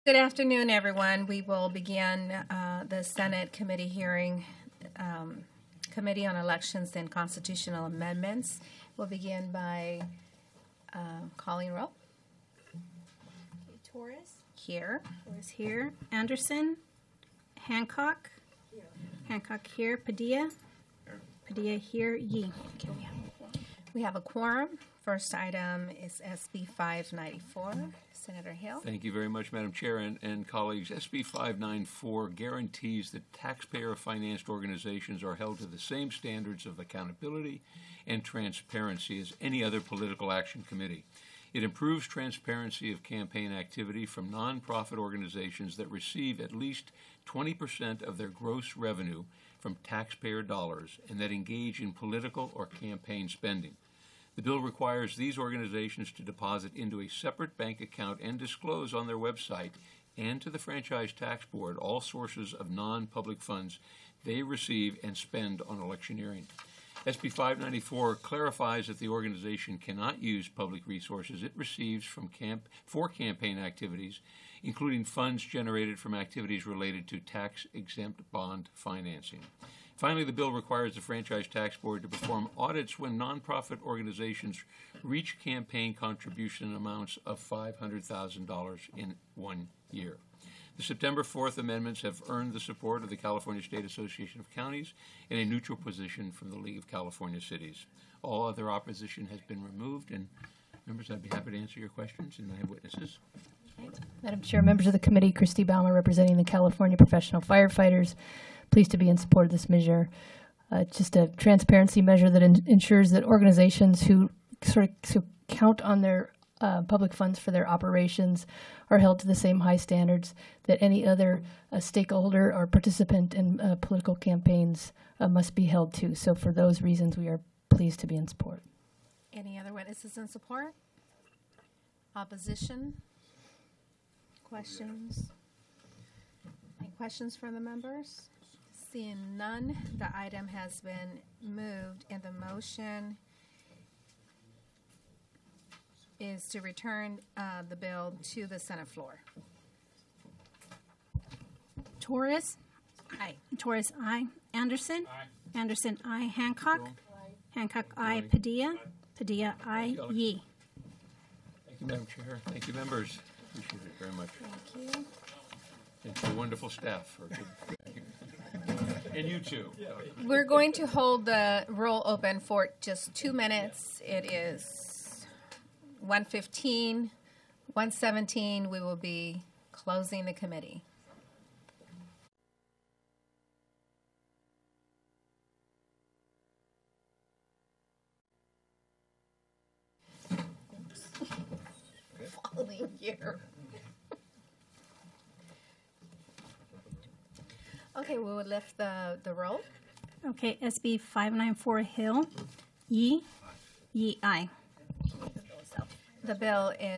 Good afternoon, everyone. We will begin the Senate committee hearing, Committee on Elections and Constitutional Amendments. We'll begin by calling roll. Torres. Here. Torres here. Anderson. Hancock. Here. Hancock here. Padilla. Here. Padilla here. Yee. We have a quorum. First item is SB 594. Senator Hill. Thank you very much, Madam Chair and colleagues. SB 594 guarantees that taxpayer-financed organizations are held to the same standards of accountability and transparency as any other political action committee. It improves transparency of campaign activity from nonprofit organizations that receive at least 20% of their gross revenue from taxpayer dollars and that engage in political or campaign spending. The bill requires these organizations to deposit into a separate bank account and disclose on their website and to the Franchise Tax Board all sources of non-public funds they receive and spend on electioneering. SB 594 clarifies that the organization cannot use public resources it receives for campaign activities, including funds generated from activities related to tax-exempt bond financing. Finally, the bill requires the Franchise Tax Board to perform audits when nonprofit organizations reach campaign contribution amounts of $500,000 in 1 year. The September 4th amendments have earned the support of the California State Association of Counties and a neutral position from the League of California Cities. All other opposition has been removed, and members, I'd be happy to answer your questions, and I have witnesses. Madam Chair, members of the committee, Christy Baumer representing the California Professional Firefighters. Pleased to be in support of this measure. Just a transparency measure that ensures that organizations who count on their public funds for their operations are held to the same high standards that any other stakeholder or participant in political campaigns must be held to. So for those reasons, we are pleased to be in support. Any other witnesses in support? Opposition? Questions? Any questions from the members? Seeing none, the item has been moved, and the motion is to return the bill to the Senate floor. Torres. Aye. Torres, aye. Anderson. Aye. Anderson, aye. Hancock. Aye. Hancock, aye. Aye. Padilla. Padilla, aye. Alex. Yee. Thank you, Madam Chair. Thank you, members. Appreciate it very much. Thank you. And to the wonderful staff. And you too. We're going to hold the roll open for just 2 minutes. It is 1:15, 1:17. We will be closing the committee. Following year. Okay, we will lift the roll. Okay, SB 594 Hill. Yee. Yee, aye. The bill is